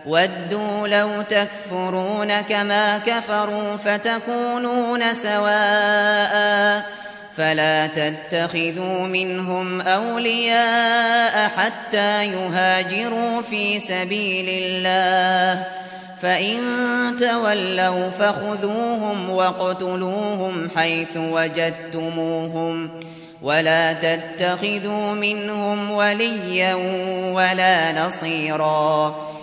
وَدُّوا لَوْ تَكْفُرُونَ كَمَا كَفَرُوا فَتَكُونُونَ سَوَاءً فَلَا تَتَّخِذُوا مِنْهُمْ أَوْلِيَاءَ حَتَّىٰ يُهَاجِرُوا فِي سَبِيلِ اللَّهِ ۚ فَإِن تَوَلَّوْا فَخُذُوهُمْ وَاقْتُلُوهُمْ حَيْثُ وَجَدتُّمُوهُمْ وَلَا تَتَّخِذُوا مِنْهُمْ وَلِيًّا وَلَا نَصِيرًا